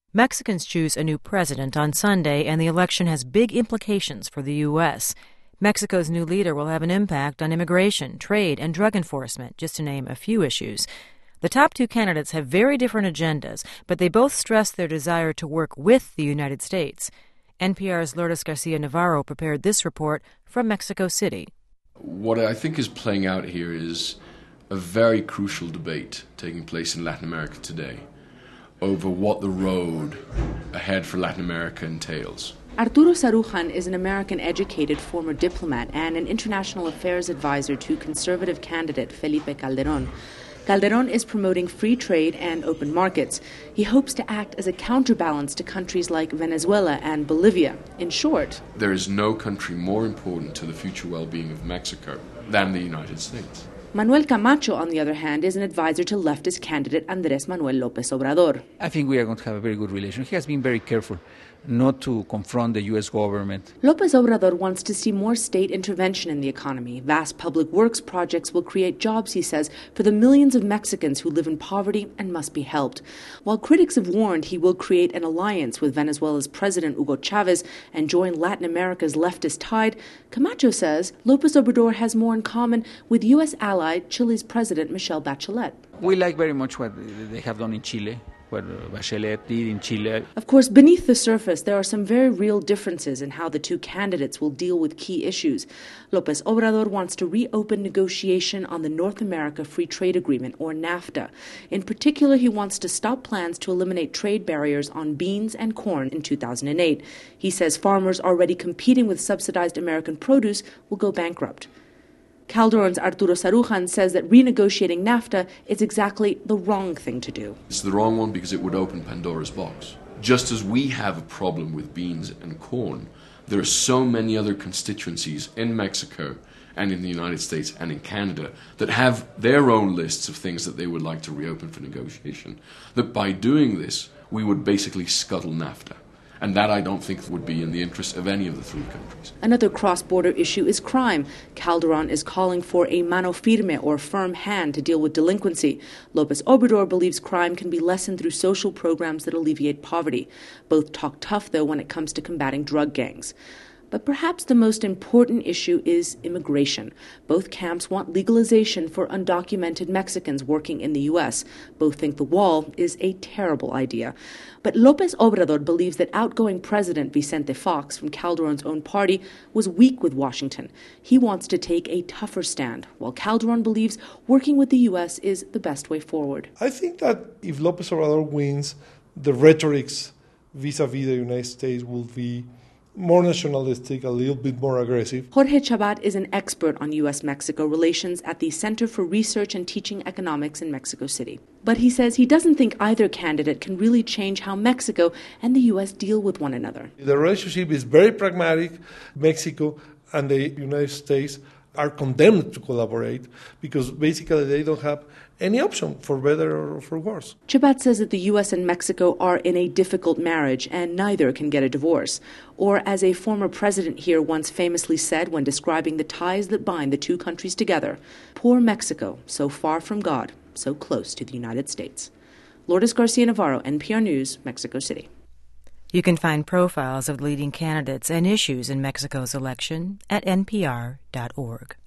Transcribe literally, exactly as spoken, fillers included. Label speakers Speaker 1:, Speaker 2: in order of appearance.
Speaker 1: Mexicans choose a new president on Sunday, and the election has big implications for the U S. Mexico's new leader will have an impact on immigration, trade, and drug enforcement, just to name a few issues. The top two candidates have very different agendas, but they both stress their desire to work with the United States. N P R's Lourdes Garcia Navarro prepared this report from Mexico City.
Speaker 2: What I think is playing out here is a very crucial debate taking place in Latin America today over what the road ahead for Latin America entails.
Speaker 3: Arturo Sarujan is an American-educated former diplomat and an international affairs advisor to conservative candidate Felipe Calderón. Calderón is promoting free trade and open markets. He hopes to act as a counterbalance to countries like Venezuela and Bolivia. In short,
Speaker 2: there is no country more important to the future well-being of Mexico than the United States.
Speaker 3: Manuel Camacho, on the other hand, is an advisor to leftist candidate Andrés Manuel López Obrador.
Speaker 4: I think we are going to have a very good relation. He has been very careful not to confront the U S government.
Speaker 3: López Obrador wants to see more state intervention in the economy. Vast public works projects will create jobs, he says, for the millions of Mexicans who live in poverty and must be helped. While critics have warned he will create an alliance with Venezuela's President Hugo Chavez and join Latin America's leftist tide, Camacho says López Obrador has more in common with U S ally Chile's President Michelle Bachelet.
Speaker 4: We like very much what they have done in Chile, what Bachelet did in Chile.
Speaker 3: Of course, beneath the surface, there are some very real differences in how the two candidates will deal with key issues. López Obrador wants to reopen negotiation on the North America Free Trade Agreement, or NAFTA. In particular, he wants to stop plans to eliminate trade barriers on beans and corn in two thousand eight. He says farmers already competing with subsidized American produce will go bankrupt. Calderón's Arturo Sarujan says that renegotiating NAFTA is exactly the wrong thing to do.
Speaker 2: It's the wrong one because it would open Pandora's box. Just as we have a problem with beans and corn, there are so many other constituencies in Mexico and in the United States and in Canada that have their own lists of things that they would like to reopen for negotiation, that by doing this, we would basically scuttle NAFTA. And that I don't think would be in the interest of any of the three countries.
Speaker 3: Another cross-border issue is crime. Calderón is calling for a mano firme, or firm hand, to deal with delinquency. López Obrador believes crime can be lessened through social programs that alleviate poverty. Both talk tough, though, when it comes to combating drug gangs. But perhaps the most important issue is immigration. Both camps want legalization for undocumented Mexicans working in the U S. Both think the wall is a terrible idea. But López Obrador believes that outgoing President Vicente Fox from Calderón's own party was weak with Washington. He wants to take a tougher stand, while Calderón believes working with the U S is the best way forward.
Speaker 5: I think that if López Obrador wins, the rhetorics vis-a-vis the United States will be more nationalistic, a little bit more aggressive.
Speaker 3: Jorge Chabat is an expert on U S Mexico relations at the Center for Research and Teaching Economics in Mexico City. But he says he doesn't think either candidate can really change how Mexico and the U S deal with one another.
Speaker 5: The relationship is very pragmatic. Mexico and the United States are condemned to collaborate because basically they don't have any option, for better or for worse.
Speaker 3: Chabat says that the U S and Mexico are in a difficult marriage and neither can get a divorce. Or as a former president here once famously said when describing the ties that bind the two countries together, poor Mexico, so far from God, so close to the United States. Lourdes Garcia Navarro, N P R News, Mexico City.
Speaker 1: You can find profiles of leading candidates and issues in Mexico's election at N P R dot org.